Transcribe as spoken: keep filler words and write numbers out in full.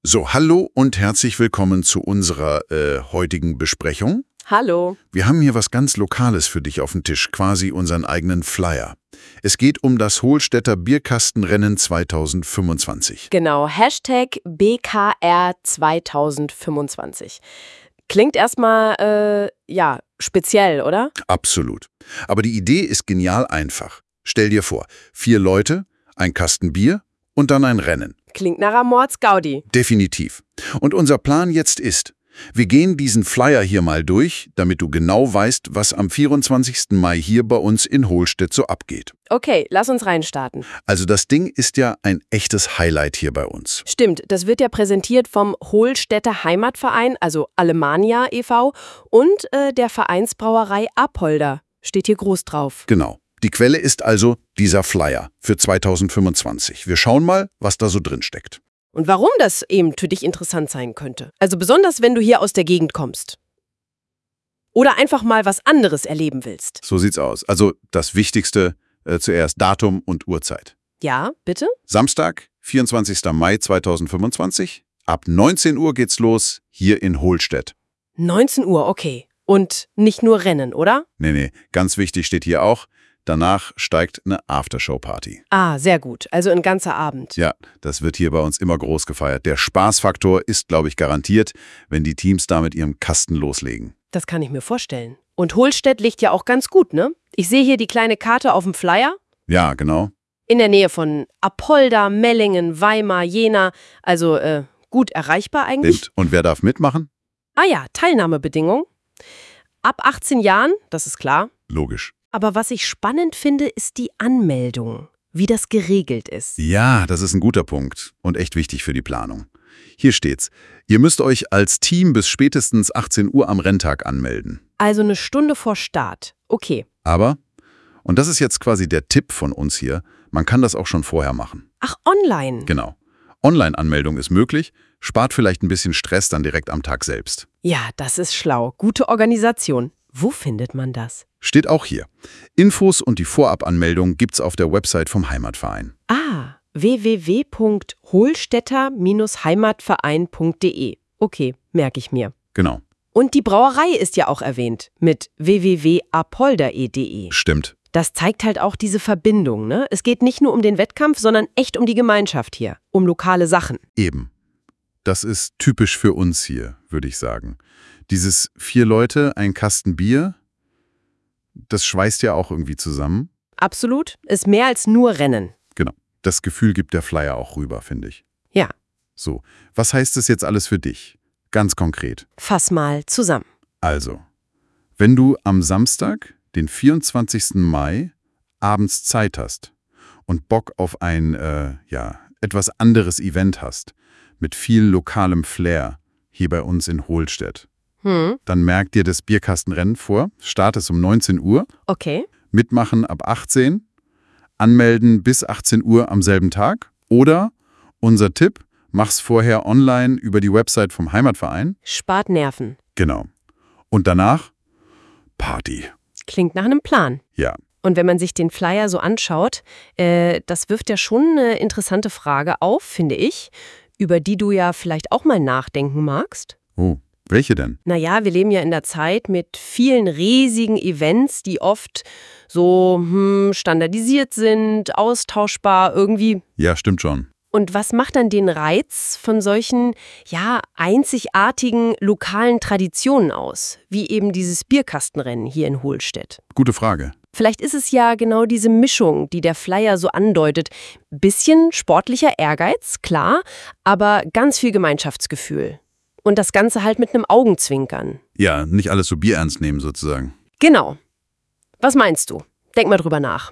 So, hallo und herzlich willkommen zu unserer äh, heutigen Besprechung. Hallo. Wir haben hier was ganz Lokales für dich auf dem Tisch, quasi unseren eigenen Flyer. Es geht um das Hohlstädter Bierkastenrennen zweitausendfünfundzwanzig. Genau, Hashtag B K R zweitausendfünfundzwanzig. Klingt erstmal, äh, ja, speziell, oder? Absolut. Aber die Idee ist genial einfach. Stell dir vor, vier Leute, ein Kasten Bier und dann ein Rennen. Klingt nach Amords Gaudi. Definitiv. Und unser Plan jetzt ist, wir gehen diesen Flyer hier mal durch, damit du genau weißt, was am vierundzwanzigsten Mai hier bei uns in Hohlstedt so abgeht. Okay, lass uns reinstarten. Also das Ding ist ja ein echtes Highlight hier bei uns. Stimmt, das wird ja präsentiert vom Hohlstädter Heimatverein, also Alemannia e V und äh, der Vereinsbrauerei Apolda. Steht hier groß drauf. Genau. Die Quelle ist also dieser Flyer für zweitausendfünfundzwanzig. Wir schauen mal, was da so drin steckt. Und warum das eben für dich interessant sein könnte. Also besonders, wenn du hier aus der Gegend kommst. Oder einfach mal was anderes erleben willst. So sieht's aus. Also das Wichtigste äh, zuerst Datum und Uhrzeit. Ja, bitte? Samstag, vierundzwanzigsten Mai zweitausendfünfundzwanzig. Ab neunzehn Uhr geht's los, hier in Hohlstedt. neunzehn Uhr, okay. Und nicht nur Rennen, oder? Nee, nee, ganz wichtig steht hier auch, danach steigt eine Aftershow-Party. Ah, sehr gut. Also ein ganzer Abend. Ja, das wird hier bei uns immer groß gefeiert. Der Spaßfaktor ist, glaube ich, garantiert, wenn die Teams da mit ihrem Kasten loslegen. Das kann ich mir vorstellen. Und Hohlstedt liegt ja auch ganz gut, ne? Ich sehe hier die kleine Karte auf dem Flyer. Ja, genau. In der Nähe von Apolda, Mellingen, Weimar, Jena. Also äh, gut erreichbar eigentlich. Stimmt. Und wer darf mitmachen? Ah ja, Teilnahmebedingung. Ab achtzehn Jahren, das ist klar. Logisch. Aber was ich spannend finde, ist die Anmeldung, wie das geregelt ist. Ja, das ist ein guter Punkt und echt wichtig für die Planung. Hier steht's. Ihr müsst euch als Team bis spätestens achtzehn Uhr am Renntag anmelden. Also eine Stunde vor Start. Okay. Aber, und das ist jetzt quasi der Tipp von uns hier, man kann das auch schon vorher machen. Ach, online. Genau. Online-Anmeldung ist möglich, spart vielleicht ein bisschen Stress dann direkt am Tag selbst. Ja, das ist schlau. Gute Organisation. Wo findet man das? Steht auch hier. Infos und die Vorabanmeldung gibt's auf der Website vom Heimatverein. Ah, w w w punkt hohlstädter heimatverein punkt de. Okay, merke ich mir. Genau. Und die Brauerei ist ja auch erwähnt mit w w w punkt apolda punkt de. Stimmt. Das zeigt halt auch diese Verbindung, ne? Es geht nicht nur um den Wettkampf, sondern echt um die Gemeinschaft hier, um lokale Sachen. Eben. Das ist typisch für uns hier, würde ich sagen. Dieses vier Leute, ein Kasten Bier, das schweißt ja auch irgendwie zusammen. Absolut. Ist mehr als nur Rennen. Genau. Das Gefühl gibt der Flyer auch rüber, finde ich. Ja. So, was heißt das jetzt alles für dich? Ganz konkret. Fass mal zusammen. Also, wenn du am Samstag, den vierundzwanzigsten Mai, abends Zeit hast und Bock auf ein, äh, ja, etwas anderes Event hast, mit viel lokalem Flair, hier bei uns in Hohlstedt, Hm. dann merk dir das Bierkastenrennen vor. Start ist um neunzehn Uhr. Okay. Mitmachen ab achtzehn. Anmelden bis achtzehn Uhr am selben Tag. Oder, unser Tipp, mach's vorher online über die Website vom Heimatverein. Spart Nerven. Genau. Und danach Party. Klingt nach einem Plan. Ja. Und wenn man sich den Flyer so anschaut, äh, das wirft ja schon eine interessante Frage auf, finde ich, über die du ja vielleicht auch mal nachdenken magst. Oh, welche denn? Naja, wir leben ja in der Zeit mit vielen riesigen Events, die oft so hm, standardisiert sind, austauschbar irgendwie. Ja, stimmt schon. Und was macht dann den Reiz von solchen, ja, einzigartigen lokalen Traditionen aus, wie eben dieses Bierkastenrennen hier in Hohlstedt? Gute Frage. Vielleicht ist es ja genau diese Mischung, die der Flyer so andeutet. Bisschen sportlicher Ehrgeiz, klar, aber ganz viel Gemeinschaftsgefühl. Und das Ganze halt mit einem Augenzwinkern. Ja, nicht alles so bierernst nehmen sozusagen. Genau. Was meinst du? Denk mal drüber nach.